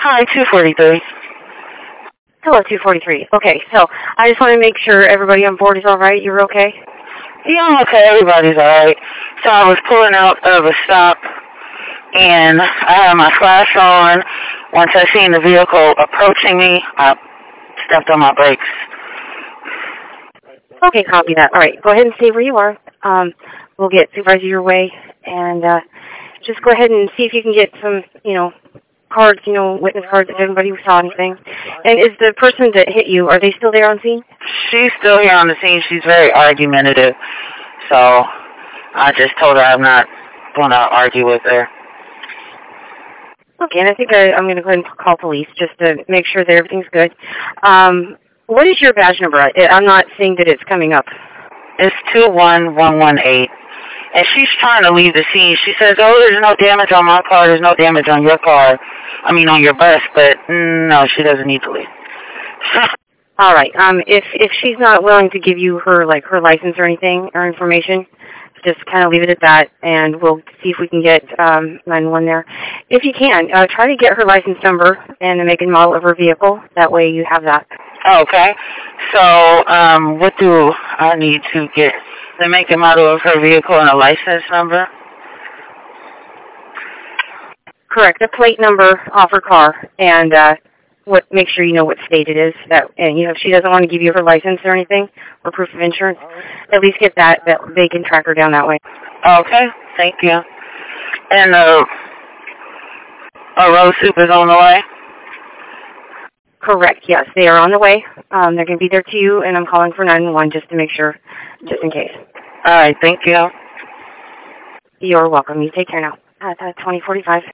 Hi, 243. Hello, 243. Okay, so I just want to make sure everybody on board is all right. You're okay? Yeah, I'm okay. Everybody's all right. So I was pulling out of a stop, and I had my flash on. Once I seen the vehicle approaching me, I stepped on my brakes. Okay, copy that. All right, go ahead and stay where you are. We'll get supervisor your way, and just go ahead and see if you can get some, cards, witness cards if anybody saw anything. And is the person that hit you, are they still there on scene? She's still here on the scene. She's very argumentative. So I just told her I'm not going to argue with her. Okay, and I think I'm going to go ahead and call police just to make sure that everything's good. What is your badge number? I'm not seeing that it's coming up. It's 21118. And she's trying to leave the scene. She says, oh, there's no damage on my car. There's no damage on your car. On your bus. But no, she doesn't need to leave. All right. If she's not willing to give you her license or anything or information, just kind of leave it at that, and we'll see if we can get 911 there. If you can, try to get her license number and the make and model of her vehicle. That way you have that. Okay. So what do I need to get? The make and model of her vehicle and a license number? Correct. The plate number off her car, and make sure you know what state it is. And if she doesn't want to give you her license or anything or proof of insurance, at least get that they can track her down that way. Okay. Thank you. And a road soup is on the way? Correct. Yes, they are on the way. They're going to be there to you, and I'm calling for 911 just to make sure, just in case. All right. Thank you. You're welcome. You take care now. 2045.